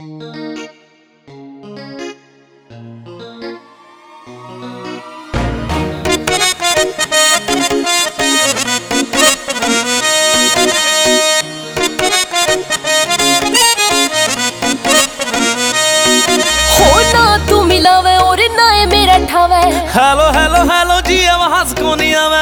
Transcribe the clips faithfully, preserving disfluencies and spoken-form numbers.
Hello hello hello जी अब हंस को नहीं आवे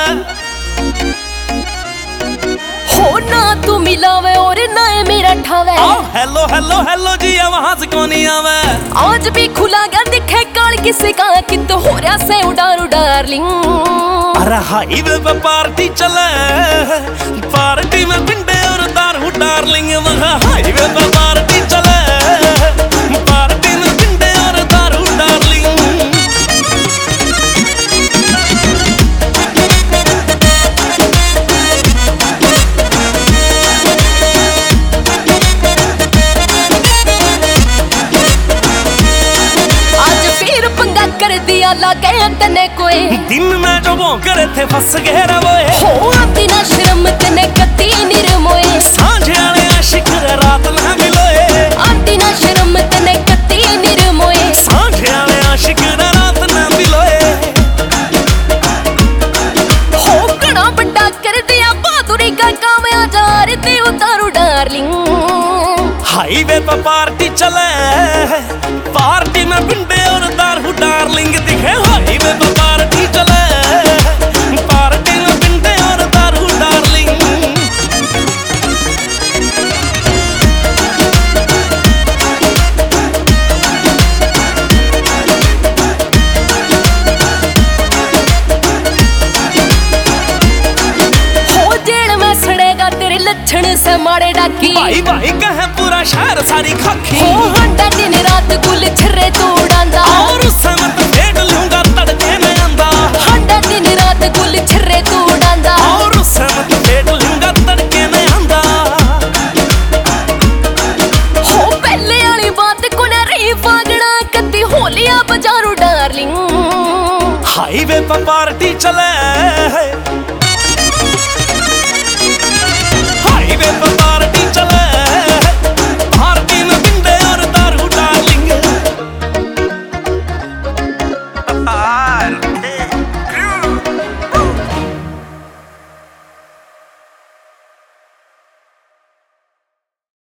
हो ना तू मिलावे और ना मेरा ठावे। हेलो हेलो हेलो जी अब हंस को नहीं आवे। आज भी खुला गया दिखे काल किसी का किंत हो रहा से उडारू डार्लिंग। अरे हाईवे पे पार्टी चले पार्टी में पिंडे और दारू डार्लिंग। वहाँ हाईवे पे पार्टी चले पार्टी में पिंडे और दारू डार्लिंग। कर दिया लागे तने कोई दिन में जो वो करे थे फंस गए रवोए। हो आती ना शर्म तने कती निरमोए। सांझे आले आशिक रात ना मिलोए। आती ना शर्म तने कती निरमोए। सांझे आले आशिक रात ना मिलोए। हो कड़ा बड़ा कर दिया बहादुरी का काम आजार ते उतारू डार्लिंग। हाईवे पे पार्टी चले पार्टी में पिंडे और दारू डार्लिंग दिखे। हाईवे पे पार्टी चले पार्टी में पिंडे और दारू डार्लिंग। हो जेल में सड़ेगा तेरे लक्षण से मारे डाकी। भाई भाई कहे पूरा शहर सारी खाकी। हो हंडा दिन रात गुल छर्रे तू उड़ांदा और उस समय तो फेंक लूंगा तड़के में अंदा। हंडा दिन रात गुल छर्रे तू उड़ांदा और उस समय तो फेंक लूंगा तड़के में अंदा। हो पहले वाली बात को ना रही फागड़ा कती होलिया बजारू डार्लिंग। हाईवे पे पार्टी चले हाईवे पे